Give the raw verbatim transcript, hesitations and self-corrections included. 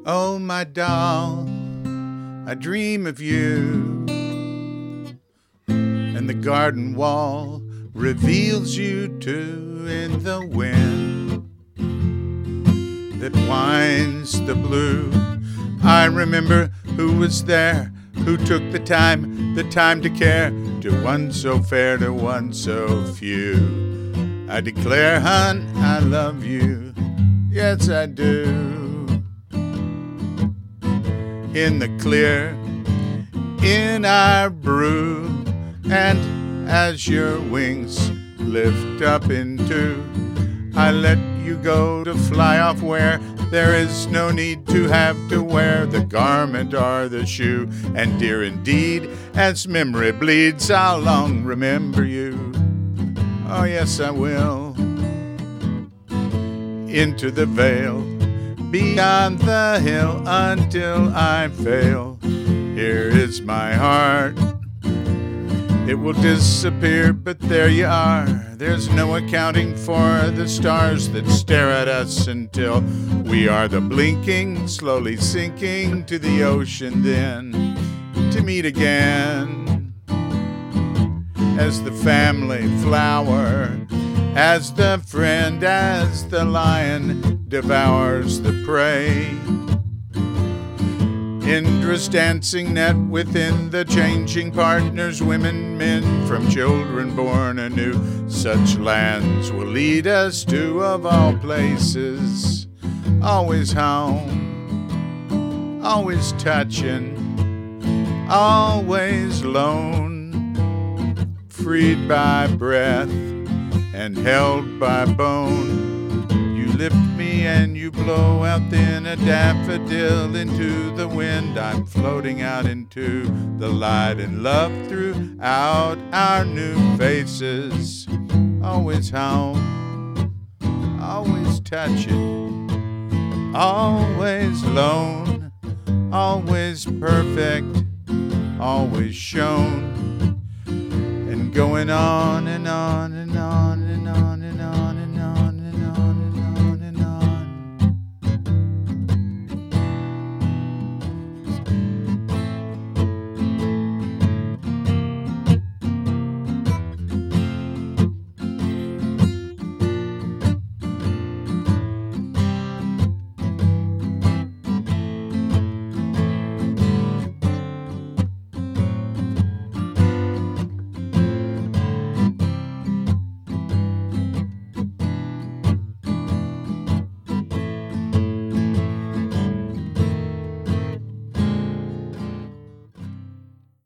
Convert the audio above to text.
Oh, my doll, I dream of you, and the garden wall reveals you too in the wind that winds the blue. I remember who was there, who took the time, the time to care, to one so fair, to one so few. I declare, hun, I love you, yes I do. In the clear, in our brew, and as your wings lift up into, I let you go to fly off where there is no need to have to wear the garment or the shoe. And dear indeed, as memory bleeds, I'll long remember you. Oh yes, I will. Into the vale, beyond the hill, until I fail. Here is my heart. It will disappear, but there you are. There's no accounting for the stars that stare at us until we are the blinking, slowly sinking to the ocean, then to meet again as the family flower, as the friend, as the lion devours the prey. Indra's dancing net within the changing partners, women, men, from children born anew. Such lands will lead us to, of all places, always home, always touching, always lone, freed by breath and held by bone. You lift me and you blow out, then a daffodil into the wind. I'm floating out into the light and love throughout our new faces. Always home, always touching, always lone, always perfect, always shown, and going on and on and on and on.